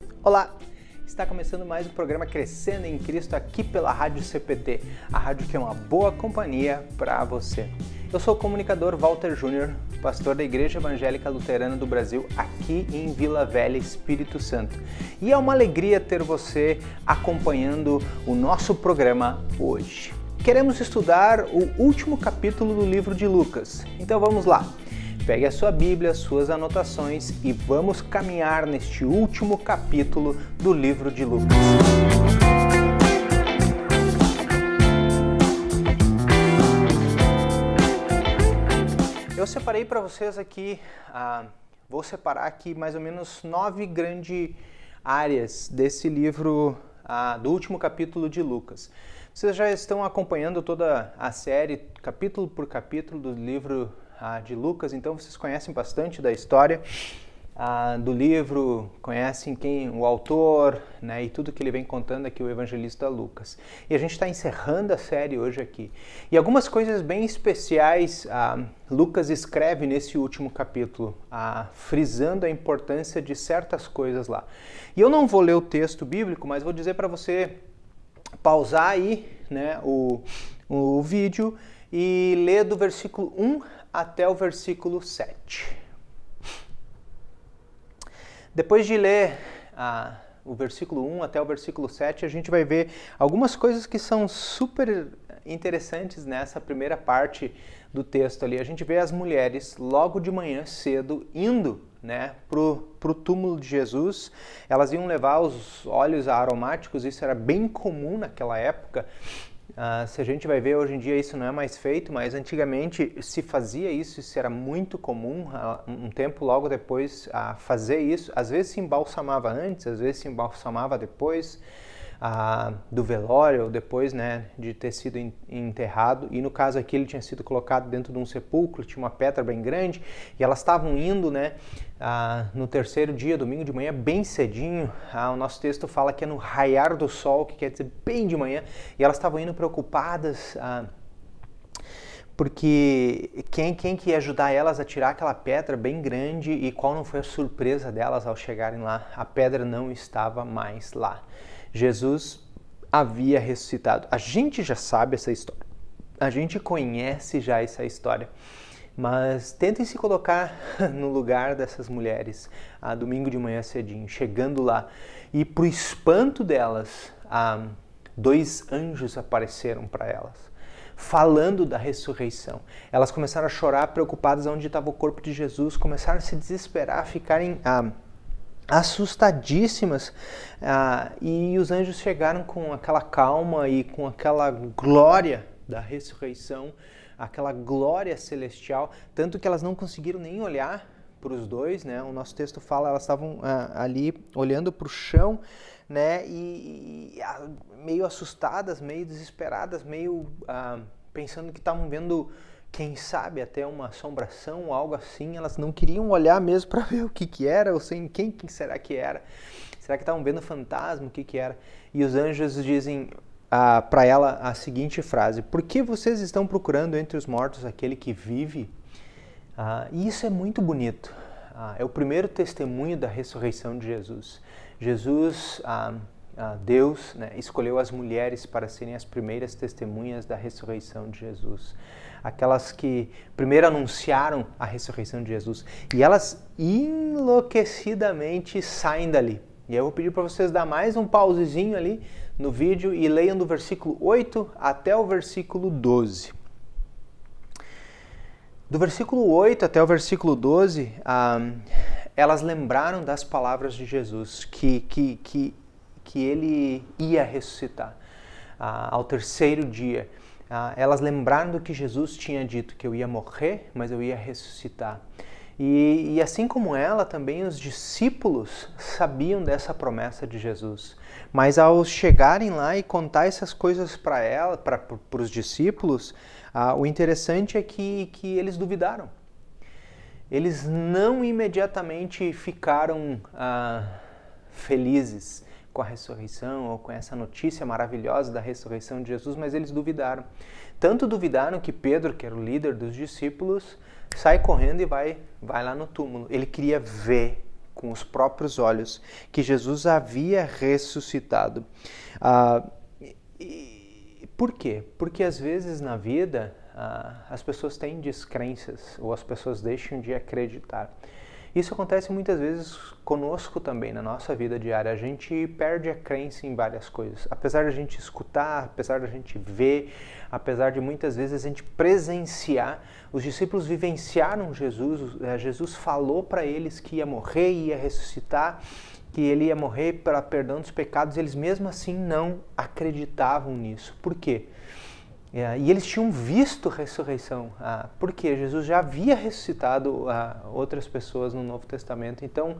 Olá! Está começando mais um programa Crescendo em Cristo aqui pela Rádio CPT, a rádio que é uma boa companhia para você. Eu sou o comunicador Walter Júnior, pastor da Igreja Evangélica Luterana do Brasil, aqui em Vila Velha, Espírito Santo. E é uma alegria ter você acompanhando o nosso programa hoje. Queremos estudar o último capítulo do livro de Lucas, então vamos lá. Pegue a sua Bíblia, suas anotações e vamos caminhar neste último capítulo do livro de Lucas. Eu separei para vocês aqui, vou separar aqui mais ou menos 9 grandes áreas desse livro, do último capítulo de Lucas. Vocês já estão acompanhando toda a série, capítulo por capítulo do livro de Lucas, então vocês conhecem bastante da história do livro, conhecem o autor, né, e tudo que ele vem contando aqui, o evangelista Lucas. E a gente está encerrando a série hoje aqui. E algumas coisas bem especiais Lucas escreve nesse último capítulo, frisando a importância de certas coisas lá. E eu não vou ler o texto bíblico, mas vou dizer para você pausar aí, né, o vídeo e ler do versículo 1 até o versículo 7. Depois de ler o versículo 1 até o versículo 7, a gente vai ver algumas coisas que são super interessantes nessa primeira parte do texto ali. A gente vê as mulheres logo de manhã cedo indo, né, pro túmulo de Jesus. Elas iam levar os óleos aromáticos, isso era bem comum naquela época. Se a gente vai ver hoje em dia isso não é mais feito, mas antigamente se fazia isso, isso era muito comum, um tempo logo depois fazer isso. Às vezes se embalsamava antes, às vezes se embalsamava depois do velório, ou depois, né, de ter sido enterrado. E no caso aqui ele tinha sido colocado dentro de um sepulcro, tinha uma pedra bem grande, e elas estavam indo, né, no terceiro dia, domingo de manhã, bem cedinho. O nosso texto fala que é no raiar do sol, que quer dizer bem de manhã, e elas estavam indo preocupadas, porque quem que ia ajudar elas a tirar aquela pedra bem grande, e qual não foi a surpresa delas ao chegarem lá? A pedra não estava mais lá. Jesus havia ressuscitado. A gente já sabe essa história, a gente conhece já essa história, mas tentem se colocar no lugar dessas mulheres, domingo de manhã cedinho, chegando lá, e pro espanto delas, 2 anjos apareceram para elas, falando da ressurreição. Elas começaram a chorar, preocupadas onde estava o corpo de Jesus, começaram a se desesperar, a ficarem assustadíssimas, e os anjos chegaram com aquela calma e com aquela glória da ressurreição, aquela glória celestial, tanto que elas não conseguiram nem olhar para os dois, né? O nosso texto fala, elas estavam ali olhando para o chão, né? E meio assustadas, meio desesperadas, meio pensando que estavam vendo, quem sabe, até uma assombração, algo assim. Elas não queriam olhar mesmo para ver o que era, ou sem quem será que era. Será que estavam vendo fantasma, o que era? E os anjos dizem para ela a seguinte frase: por que vocês estão procurando entre os mortos aquele que vive? E isso é muito bonito. É o primeiro testemunho da ressurreição de Jesus. Jesus, Deus, né, escolheu as mulheres para serem as primeiras testemunhas da ressurreição de Jesus. Aquelas que primeiro anunciaram a ressurreição de Jesus. E elas enlouquecidamente saem dali. E aí eu vou pedir para vocês dar mais um pausezinho ali no vídeo e leiam do versículo 8 até o versículo 12. Do versículo 8 até o versículo 12, elas lembraram das palavras de Jesus, que ele ia ressuscitar ao terceiro dia. Elas lembraram do que Jesus tinha dito, que eu ia morrer, mas eu ia ressuscitar. E assim como ela, também os discípulos sabiam dessa promessa de Jesus. Mas ao chegarem lá e contar essas coisas para ela, para os discípulos, o interessante é que eles duvidaram. Eles não imediatamente ficaram felizes com a ressurreição ou com essa notícia maravilhosa da ressurreição de Jesus, mas eles duvidaram. Tanto duvidaram que Pedro, que era o líder dos discípulos, sai correndo e vai lá no túmulo. Ele queria ver com os próprios olhos que Jesus havia ressuscitado. Por quê? Porque às vezes na vida as pessoas têm descrenças ou as pessoas deixam de acreditar. Isso acontece muitas vezes conosco também, na nossa vida diária. A gente perde a crença em várias coisas. Apesar de a gente escutar, apesar de a gente ver, apesar de muitas vezes a gente presenciar, os discípulos vivenciaram Jesus. Jesus falou para eles que ia morrer, ia ressuscitar, que ele ia morrer para perdão dos pecados. Eles mesmo assim não acreditavam nisso. Por quê? E eles tinham visto ressurreição, porque Jesus já havia ressuscitado outras pessoas no Novo Testamento. Então,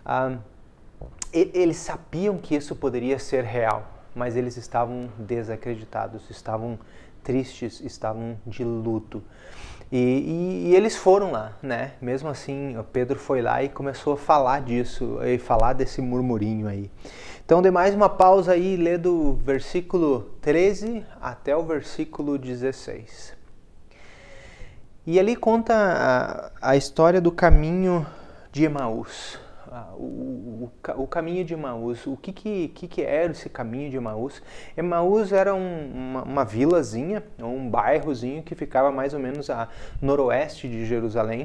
eles sabiam que isso poderia ser real, mas eles estavam desacreditados, estavam tristes, estavam de luto. E eles foram lá, né? Mesmo assim, o Pedro foi lá e começou a falar disso, e falar desse murmurinho aí. Então, dê mais uma pausa aí e lê do versículo 13 até o versículo 16. E ali conta a história do caminho de Emaús. O caminho de Emaús. O que era esse caminho de Emaús? Emaús era uma vilazinha, um bairrozinho que ficava mais ou menos a noroeste de Jerusalém.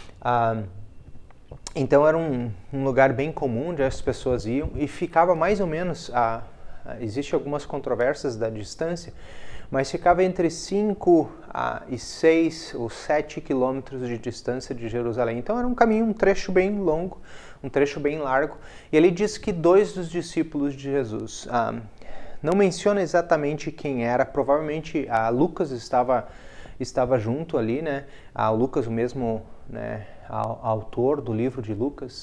Então era um lugar bem comum onde as pessoas iam e ficava mais ou menos, existe algumas controvérsias da distância, mas ficava entre 5 e 6 ou 7 quilômetros de distância de Jerusalém. Então era um caminho, um trecho bem longo, um trecho bem largo. E ele diz que 2 dos discípulos de Jesus, não menciona exatamente quem era, provavelmente Lucas estava junto ali, né? O Lucas, o mesmo, né, autor do livro de Lucas.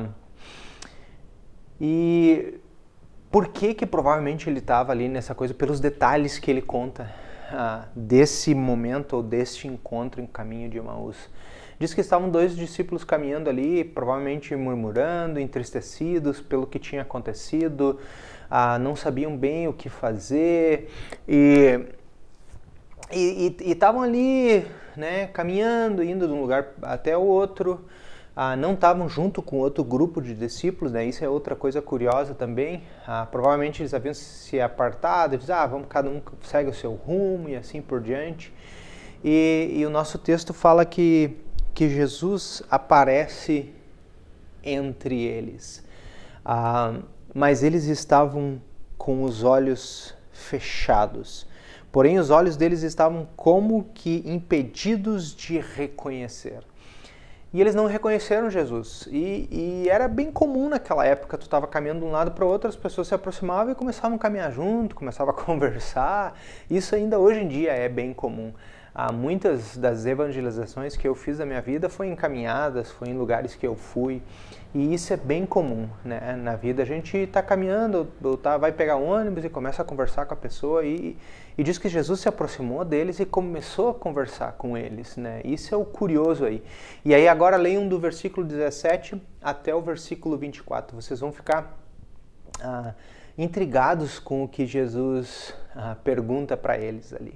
E por que provavelmente ele estava ali nessa coisa? Pelos detalhes que ele conta desse momento ou deste encontro em caminho de Emaús. Diz que estavam 2 discípulos caminhando ali, provavelmente murmurando, entristecidos pelo que tinha acontecido, não sabiam bem o que fazer e estavam ali, né, caminhando, indo de um lugar até o outro. Não estavam junto com outro grupo de discípulos, né? Isso é outra coisa curiosa também. Provavelmente eles haviam se apartado, eles vamos, cada um segue o seu rumo e assim por diante. E o nosso texto fala que Jesus aparece entre eles, mas eles estavam com os olhos fechados. Porém, os olhos deles estavam como que impedidos de reconhecer. E eles não reconheceram Jesus. E era bem comum naquela época, tu estava caminhando de um lado para o outro, as pessoas se aproximavam e começavam a caminhar junto, começavam a conversar. Isso ainda hoje em dia é bem comum. Muitas das evangelizações que eu fiz na minha vida foi em caminhadas, foi em lugares que eu fui. E isso é bem comum, né? Na vida. A gente está caminhando, vai pegar um ônibus e começa a conversar com a pessoa e diz que Jesus se aproximou deles e começou a conversar com eles, né? Isso é o curioso aí. E aí agora leiam do versículo 17 até o versículo 24. Vocês vão ficar intrigados com o que Jesus pergunta para eles ali.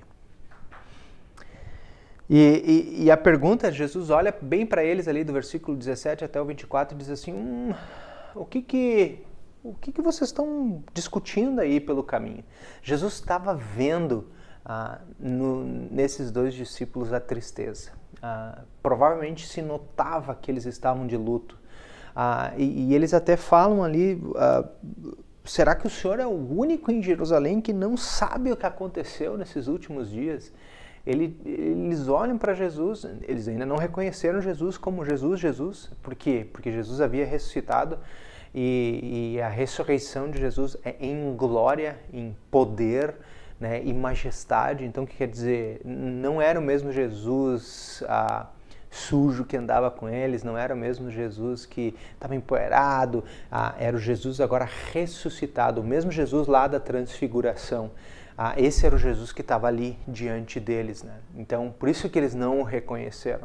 E a pergunta, Jesus olha bem para eles ali do versículo 17 até o 24 e diz assim, o que vocês estão discutindo aí pelo caminho? Jesus estava vendo nesses 2 discípulos a tristeza. Provavelmente se notava que eles estavam de luto. E eles até falam ali, será que o Senhor é o único em Jerusalém que não sabe o que aconteceu nesses últimos dias? Eles olham para Jesus, eles ainda não reconheceram Jesus como Jesus. Por quê? Porque Jesus havia ressuscitado e a ressurreição de Jesus é em glória, em poder, né, e majestade. Então, o que quer dizer? Não era o mesmo Jesus sujo que andava com eles, não era o mesmo Jesus que estava empoeirado, era o Jesus agora ressuscitado, o mesmo Jesus lá da transfiguração. Esse era o Jesus que estava ali diante deles, né? Então, por isso que eles não o reconheceram.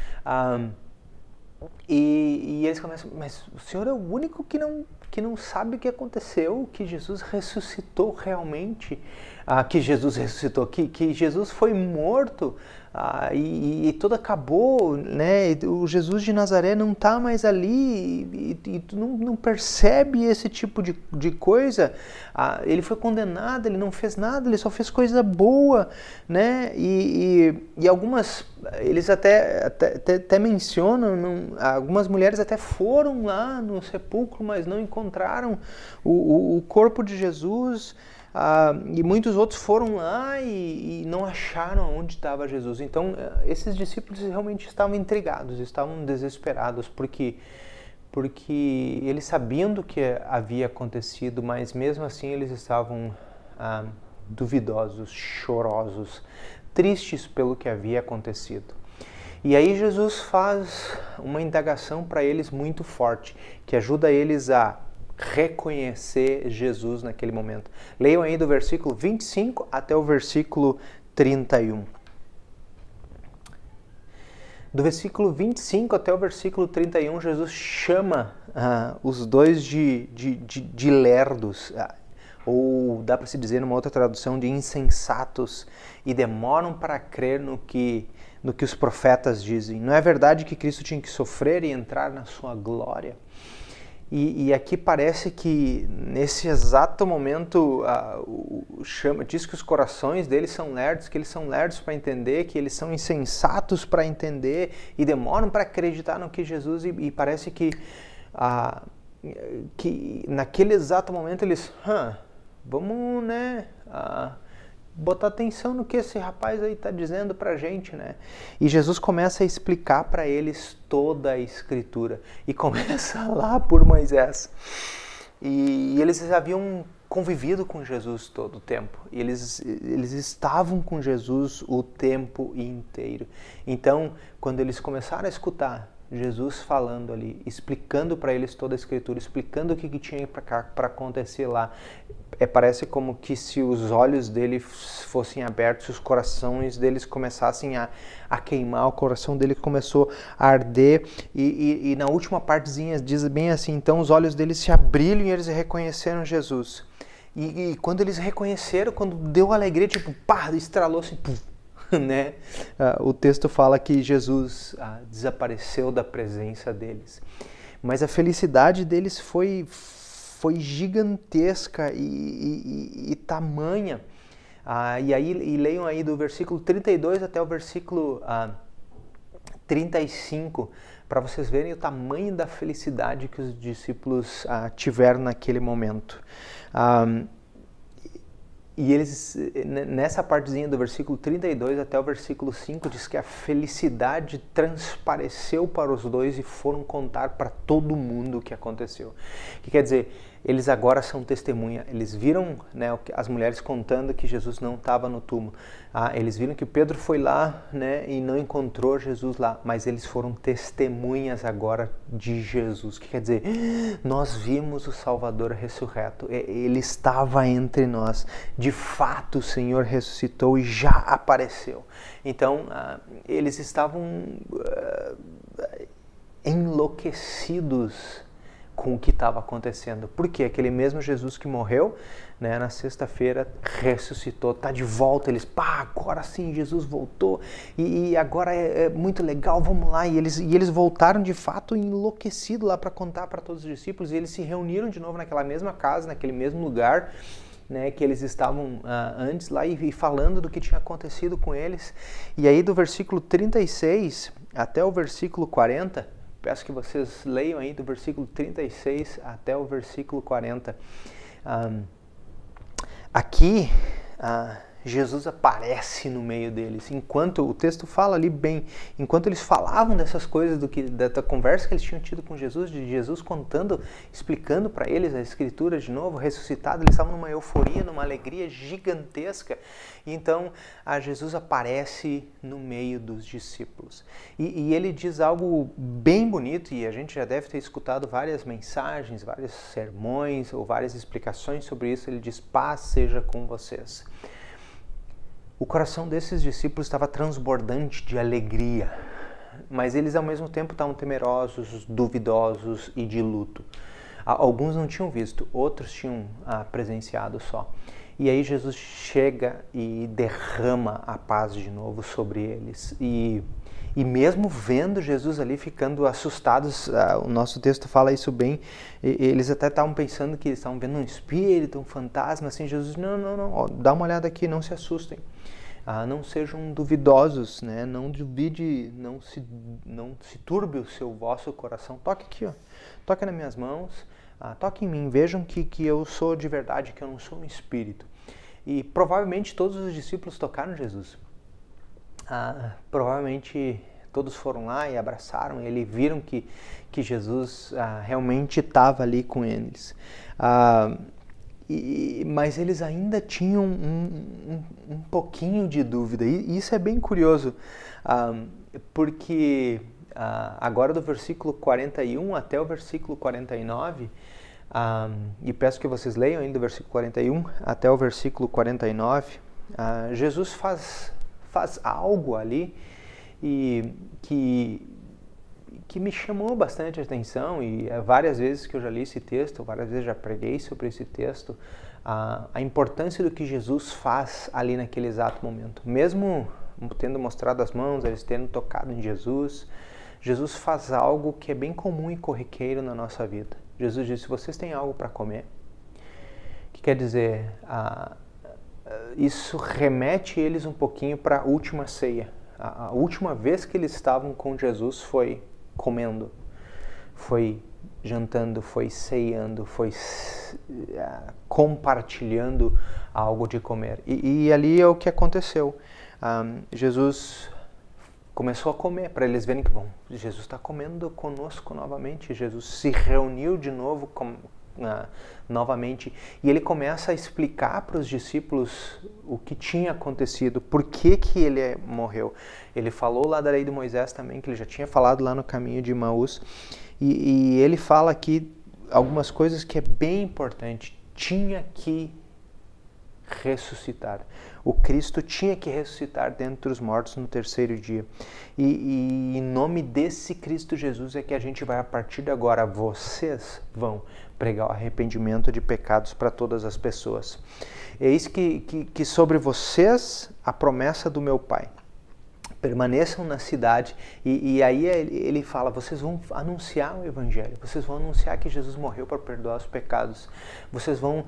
E eles começam, mas o Senhor é o único que não sabe o que aconteceu, que Jesus ressuscitou realmente, que Jesus ressuscitou, que Jesus foi morto e tudo acabou, né? O Jesus de Nazaré não está mais ali e tu não percebe esse tipo de coisa. Ele foi condenado, ele não fez nada, ele só fez coisa boa, né? E algumas, eles até mencionam, algumas mulheres até foram lá no sepulcro, mas não encontraram o corpo de Jesus. E muitos outros foram lá e não acharam onde estava Jesus. Então, esses discípulos realmente estavam intrigados, estavam desesperados, porque eles sabiam do que havia acontecido, mas mesmo assim eles estavam duvidosos, chorosos, tristes pelo que havia acontecido. E aí Jesus faz uma indagação para eles muito forte, que ajuda eles a reconhecer Jesus naquele momento. Leiam aí do versículo 25 até o versículo 31. Do versículo 25 até o versículo 31, Jesus chama os dois de lerdos, ou dá para se dizer numa outra tradução, de insensatos, e demoram para crer no que os profetas dizem. Não é verdade que Cristo tinha que sofrer e entrar na sua glória? E aqui parece que nesse exato momento diz que os corações deles são lerdos, que eles são lerdos para entender, que eles são insensatos para entender e demoram para acreditar no que Jesus, e parece que naquele exato momento eles, vamos, né, botar atenção no que esse rapaz aí está dizendo para a gente, né? E Jesus começa a explicar para eles toda a Escritura. E começa lá por Moisés. E eles haviam convivido com Jesus todo o tempo. Eles estavam com Jesus o tempo inteiro. Então, quando eles começaram a escutar Jesus falando ali, explicando para eles toda a Escritura, explicando o que tinha para acontecer lá, parece como que se os olhos dele fossem abertos, os corações deles começassem a queimar, o coração dele começou a arder, e na última partezinha diz bem assim, então os olhos deles se abriram e eles reconheceram Jesus. E quando eles reconheceram, quando deu alegria, tipo, pá, estralou assim, puf, né? O texto fala que Jesus desapareceu da presença deles. Mas a felicidade deles foi gigantesca e tamanha. E leiam aí do versículo 32 até o versículo 35, para vocês verem o tamanho da felicidade que os discípulos tiveram naquele momento. E eles, nessa partezinha do versículo 32 até o versículo 5, diz que a felicidade transpareceu para os dois e foram contar para todo mundo o que aconteceu. O que quer dizer? Eles agora são testemunha. Eles viram, né, as mulheres contando que Jesus não estava no túmulo. Eles viram que Pedro foi lá, né, e não encontrou Jesus lá. Mas eles foram testemunhas agora de Jesus. O que quer dizer? Nós vimos o Salvador ressurreto. Ele estava entre nós. De fato, o Senhor ressuscitou e já apareceu. Então, eles estavam enlouquecidos com o que estava acontecendo. Porque aquele mesmo Jesus que morreu, né, na sexta-feira ressuscitou, está de volta. Eles, agora sim, Jesus voltou e agora é muito legal, vamos lá. E eles voltaram de fato enlouquecidos lá para contar para todos os discípulos, e eles se reuniram de novo naquela mesma casa, naquele mesmo lugar, né, que eles estavam antes lá, e falando do que tinha acontecido com eles. E aí do versículo 36 até o versículo 40, peço que vocês leiam aí do versículo 36 até o versículo 40. Aqui, Jesus aparece no meio deles. Enquanto o texto fala ali bem, enquanto eles falavam dessas coisas, da conversa que eles tinham tido com Jesus, de Jesus contando, explicando para eles a Escritura de novo, ressuscitado, eles estavam numa euforia, numa alegria gigantesca. E então, Jesus aparece no meio dos discípulos. E ele diz algo bem bonito, e a gente já deve ter escutado várias mensagens, vários sermões ou várias explicações sobre isso. Ele diz: paz seja com vocês. O coração desses discípulos estava transbordante de alegria, mas eles ao mesmo tempo estavam temerosos, duvidosos e de luto. Alguns não tinham visto, outros tinham presenciado só. E aí Jesus chega e derrama a paz de novo sobre eles. E mesmo vendo Jesus ali ficando assustados, o nosso texto fala isso bem, eles até estavam pensando que eles estavam vendo um espírito, um fantasma, assim, Jesus, não, ó, dá uma olhada aqui, não se assustem. Não sejam duvidosos, né? Não duvide, não se turbe o seu vosso coração. Toque aqui, ó. Toque nas minhas mãos, toque em mim, vejam que eu sou de verdade, que eu não sou um espírito. E provavelmente todos os discípulos tocaram Jesus. Provavelmente todos foram lá e abraçaram ele, e viram que Jesus realmente estava ali com eles. Mas eles ainda tinham um pouquinho de dúvida, e isso é bem curioso, porque agora do versículo 41 até o versículo 49, e peço que vocês leiam ainda do versículo 41 até o versículo 49, Jesus faz algo ali e que me chamou bastante a atenção, e várias vezes que eu já li esse texto, várias vezes já preguei sobre esse texto, a importância do que Jesus faz ali naquele exato momento. Mesmo tendo mostrado as mãos, eles tendo tocado em Jesus, Jesus faz algo que é bem comum e corriqueiro na nossa vida. Jesus disse, vocês têm algo para comer? Que quer dizer, isso remete eles um pouquinho para a última ceia. A última vez que eles estavam com Jesus foi comendo, foi jantando, foi ceando, foi compartilhando algo de comer. E ali é o que aconteceu. Jesus começou a comer, para eles verem que, bom, Jesus está comendo conosco novamente. Jesus se reuniu de novo novamente, e ele começa a explicar para os discípulos o que tinha acontecido, por que ele morreu. Ele falou lá da lei de Moisés também, que ele já tinha falado lá no caminho de Emaús, e ele fala aqui algumas coisas que é bem importante. Tinha que ressuscitar. O Cristo tinha que ressuscitar dentre os mortos no terceiro dia. E em nome desse Cristo Jesus é que a gente vai, a partir de agora, vocês vão pregar o arrependimento de pecados para todas as pessoas. Eis que sobre vocês a promessa do meu Pai. Permaneçam na cidade, e aí ele fala, vocês vão anunciar o Evangelho, vocês vão anunciar que Jesus morreu para perdoar os pecados, vocês vão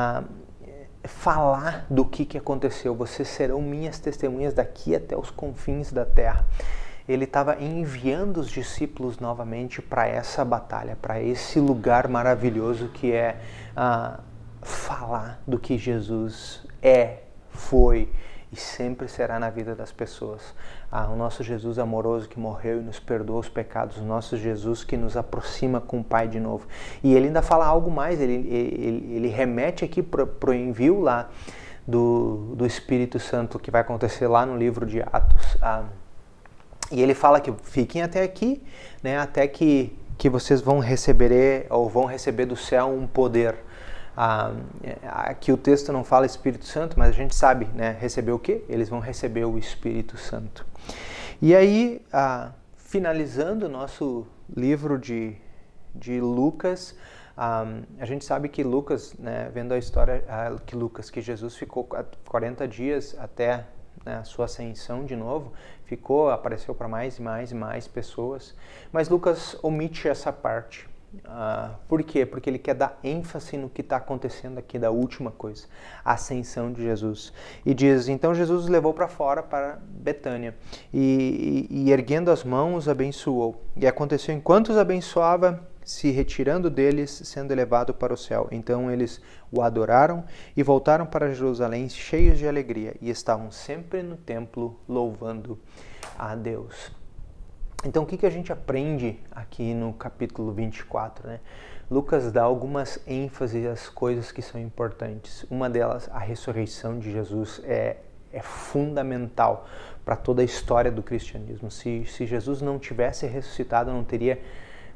falar do que aconteceu, vocês serão minhas testemunhas daqui até os confins da terra. Ele estava enviando os discípulos novamente para essa batalha, para esse lugar maravilhoso que é falar do que Jesus foi e sempre será na vida das pessoas. O nosso Jesus amoroso que morreu e nos perdoa os pecados, o nosso Jesus que nos aproxima com o Pai de novo. E ele ainda fala algo mais, ele remete aqui para o envio lá do Espírito Santo, que vai acontecer lá no livro de Atos. E ele fala que fiquem até aqui, né, até que vocês vão receber do céu um poder. Aqui o texto não fala Espírito Santo, mas a gente sabe, né, receber o quê? Eles vão receber o Espírito Santo. E aí, finalizando o nosso livro de Lucas, a gente sabe que Lucas, né, vendo a história que Jesus ficou 40 dias até a sua ascensão de novo, apareceu para mais e mais e mais pessoas, mas Lucas omite essa parte. Por quê? Porque ele quer dar ênfase no que está acontecendo aqui, da última coisa, a ascensão de Jesus. E diz, então Jesus os levou para fora, para Betânia, e erguendo as mãos, abençoou. E aconteceu, enquanto os abençoava, se retirando deles, sendo elevado para o céu. Então eles o adoraram e voltaram para Jerusalém cheios de alegria, e estavam sempre no templo louvando a Deus. Então, o que a gente aprende aqui no capítulo 24, né? Lucas dá algumas ênfases às coisas que são importantes. Uma delas, a ressurreição de Jesus é fundamental para toda a história do cristianismo. Se Jesus não tivesse ressuscitado, não teria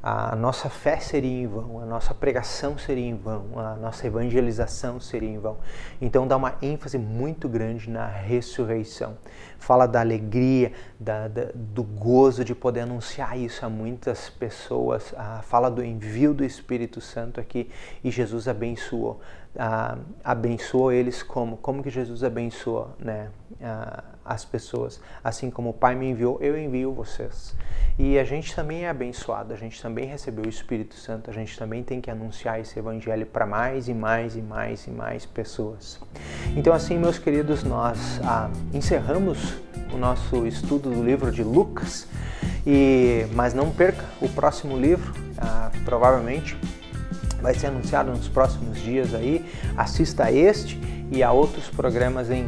a nossa fé seria em vão, a nossa pregação seria em vão, a nossa evangelização seria em vão. Então dá uma ênfase muito grande na ressurreição. Fala da alegria, do gozo de poder anunciar isso a muitas pessoas. Fala do envio do Espírito Santo aqui, e Jesus abençoou. Abençoou eles como que Jesus abençoou, né, as pessoas. Assim como o Pai me enviou, eu envio vocês. E a gente também é abençoado, a gente também recebeu o Espírito Santo, a gente também tem que anunciar esse evangelho para mais e mais e mais e mais pessoas. Então assim, meus queridos, nós encerramos o nosso estudo do livro de Lucas, mas não perca o próximo livro, provavelmente vai ser anunciado nos próximos dias aí. Assista a este e a outros programas em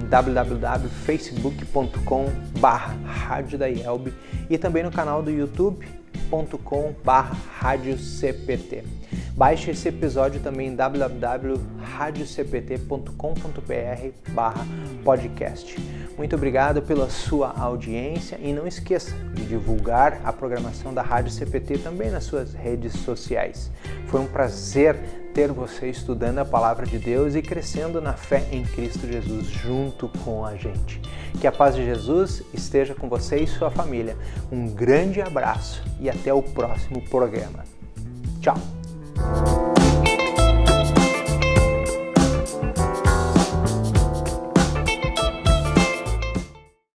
www.facebook.com/radiodaielb e também no canal do youtube.com/radiocpt. Baixe esse episódio também em www.radiocpt.com.br/podcast. Muito obrigado pela sua audiência e não esqueça de divulgar a programação da Rádio CPT também nas suas redes sociais. Foi um prazer ter você estudando a Palavra de Deus e crescendo na fé em Cristo Jesus junto com a gente. Que a paz de Jesus esteja com você e sua família. Um grande abraço e até o próximo programa. Tchau!